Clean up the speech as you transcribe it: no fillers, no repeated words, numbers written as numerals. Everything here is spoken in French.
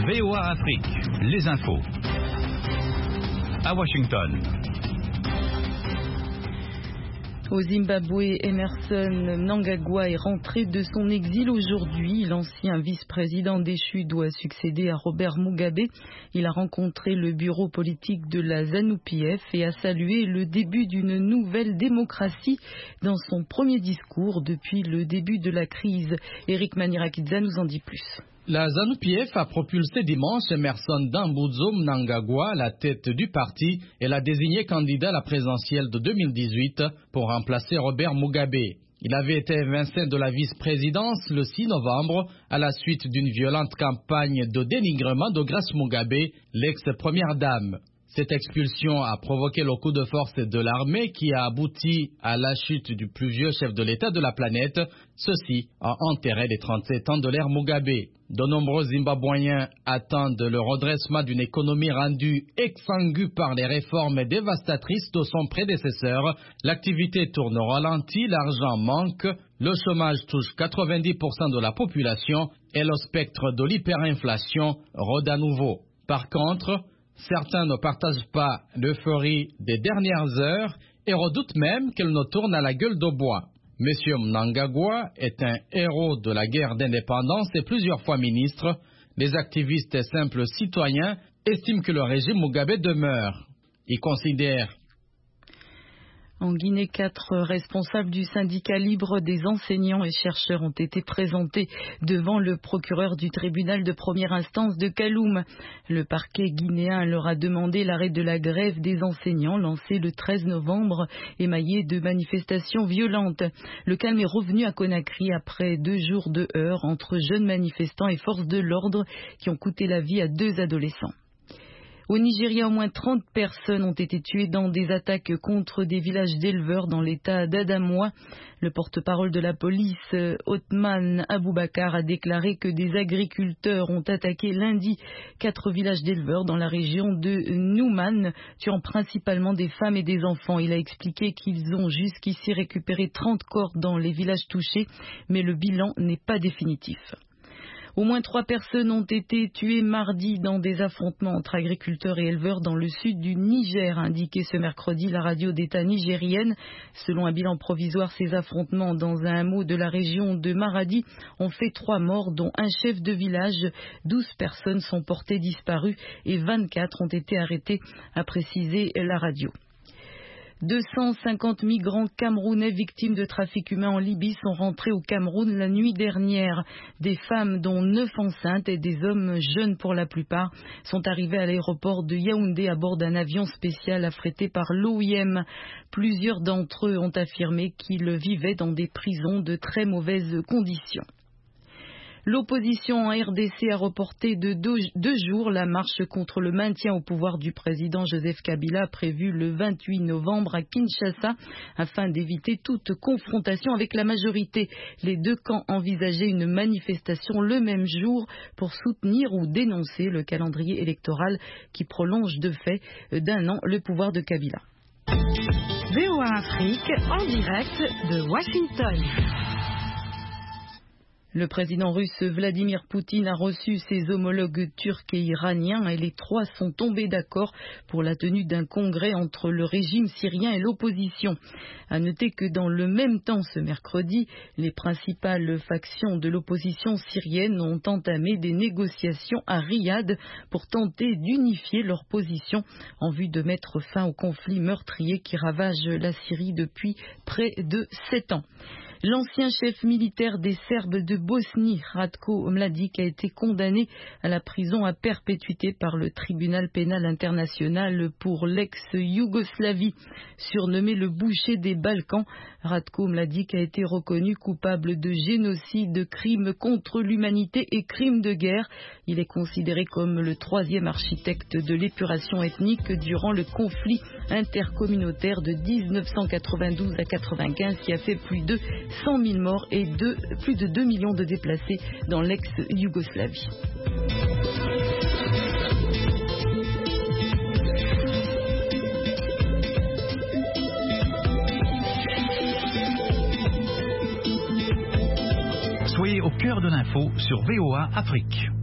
VOA Afrique, les infos. À Washington. Au Zimbabwe, Emmerson Mnangagwa est rentré de son exil aujourd'hui. L'ancien vice-président déchu doit succéder à Robert Mugabe. Il a rencontré le bureau politique de la ZANU-PF et a salué le début d'une nouvelle démocratie dans son premier discours depuis le début de la crise. Eric Manirakidza nous en dit plus. La ZANU-PF a propulsé dimanche Emmerson Dambudzo Mnangagwa à la tête du parti et l'a désigné candidat à la présidentielle de 2018 pour remplacer Robert Mugabe. Il avait été évincé de la vice-présidence le 6 novembre à la suite d'une violente campagne de dénigrement de Grace Mugabe, l'ex-première dame. Cette expulsion a provoqué le coup de force de l'armée qui a abouti à la chute du plus vieux chef de l'État de la planète. Ceci a enterré les 37 ans de l'ère Mugabe. De nombreux Zimbabwéens attendent le redressement d'une économie rendue exsangue par les réformes dévastatrices de son prédécesseur. L'activité tourne au ralenti, l'argent manque, le chômage touche 90% de la population et le spectre de l'hyperinflation rôde à nouveau. Par contre, certains ne partagent pas l'euphorie des dernières heures et redoutent même qu'elle ne tourne à la gueule de bois. Monsieur Mnangagwa est un héros de la guerre d'indépendance et plusieurs fois ministre. Les activistes et simples citoyens estiment que le régime Mugabe demeure. Ils considèrent. En Guinée, 4 responsables du syndicat libre des enseignants et chercheurs ont été présentés devant le procureur du tribunal de première instance de Kaloum. Le parquet guinéen leur a demandé l'arrêt de la grève des enseignants lancée le 13 novembre, émaillée de manifestations violentes. Le calme est revenu à Conakry après 2 jours de heurts entre jeunes manifestants et forces de l'ordre qui ont coûté la vie à 2 adolescents. Au Nigeria, au moins 30 personnes ont été tuées dans des attaques contre des villages d'éleveurs dans l'état d'Adamawa. Le porte-parole de la police, Othman Aboubakar, a déclaré que des agriculteurs ont attaqué lundi 4 villages d'éleveurs dans la région de Nouman, tuant principalement des femmes et des enfants. Il a expliqué qu'ils ont jusqu'ici récupéré 30 corps dans les villages touchés, mais le bilan n'est pas définitif. Au moins 3 personnes ont été tuées mardi dans des affrontements entre agriculteurs et éleveurs dans le sud du Niger, a indiqué ce mercredi la radio d'État nigérienne. Selon un bilan provisoire, ces affrontements dans un hameau de la région de Maradi ont fait 3 morts, dont un chef de village. 12 personnes sont portées disparues et 24 ont été arrêtées, a précisé la radio. 250 migrants camerounais victimes de trafic humain en Libye sont rentrés au Cameroun la nuit dernière. Des femmes, dont 9 enceintes, et des hommes jeunes pour la plupart, sont arrivés à l'aéroport de Yaoundé à bord d'un avion spécial affrété par l'OIM. Plusieurs d'entre eux ont affirmé qu'ils vivaient dans des prisons de très mauvaises conditions. L'opposition en RDC a reporté de 2 jours la marche contre le maintien au pouvoir du président Joseph Kabila prévue le 28 novembre à Kinshasa afin d'éviter toute confrontation avec la majorité. Les 2 camps envisageaient une manifestation le même jour pour soutenir ou dénoncer le calendrier électoral qui prolonge de fait d'1 an le pouvoir de Kabila. VOA Afrique en direct de Washington. Le président russe Vladimir Poutine a reçu ses homologues turcs et iraniens et les 3 sont tombés d'accord pour la tenue d'un congrès entre le régime syrien et l'opposition. À noter que dans le même temps ce mercredi, les principales factions de l'opposition syrienne ont entamé des négociations à Riyad pour tenter d'unifier leur position en vue de mettre fin au conflit meurtrier qui ravage la Syrie depuis près de 7 ans. L'ancien chef militaire des Serbes de Bosnie, Ratko Mladic, a été condamné à la prison à perpétuité par le tribunal pénal international pour l'ex-Yougoslavie. Surnommé le boucher des Balkans, Ratko Mladic a été reconnu coupable de génocide, de crimes contre l'humanité et crimes de guerre. Il est considéré comme le 3e architecte de l'épuration ethnique durant le conflit intercommunautaire de 1992 à 1995 qui a fait plus de 100 000 morts et plus de 2 millions de déplacés dans l'ex-Yougoslavie. Soyez au cœur de l'info sur VOA Afrique.